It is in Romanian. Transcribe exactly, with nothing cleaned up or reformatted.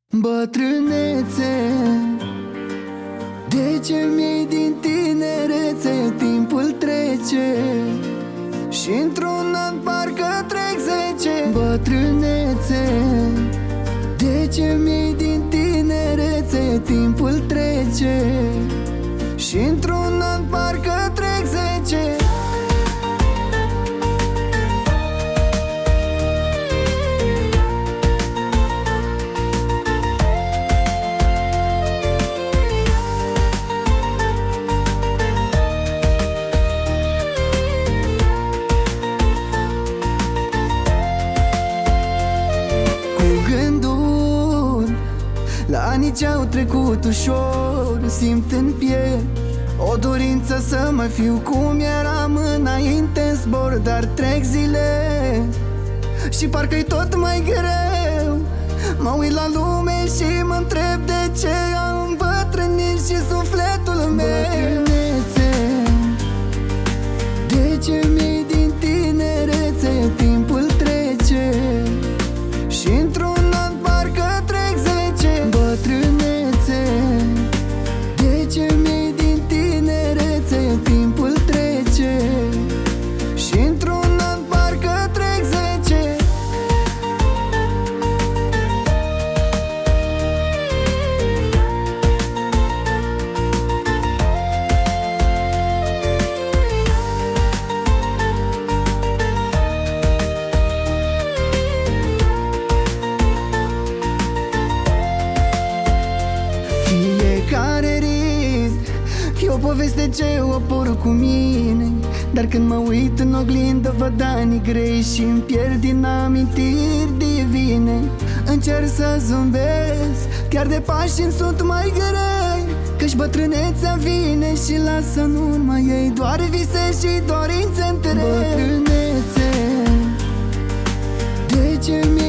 Bătrânețe, de ce mi-ai din tinerețe? Timpul trece și într-un an parcă trec zece. Bătrânețe, de ce mi-ai din tinerețe? Timpul trece și într-un an parcă trec zece. La anii ce-au trecut ușor, simt în piele o dorință să mai fiu cum eram înainte în zbor. Dar trec zile și parcă-i tot mai greu. Mă uit la lume și mă întreb de ce am îmbătrânit și sufletul meu. Bătrânețe, de ce mi-ai din tinerețe? Timpul trece și într-un an parcă trec zece. Bătrânețe, de ce mi-ai din tinerețe? Timpul trece și într-un an parcă trec zece. Fiecare risc e o poveste ce o por cu mine. Dar când mă uit în oglindă văd anii grei și-mi pierd din amintiri divine. Încerc să zâmbesc, chiar de pași-mi sunt mai grei, căci bătrânețea vine și lasă în urmă ei doar vise și dorințe între. Bătrânețe, de ce mi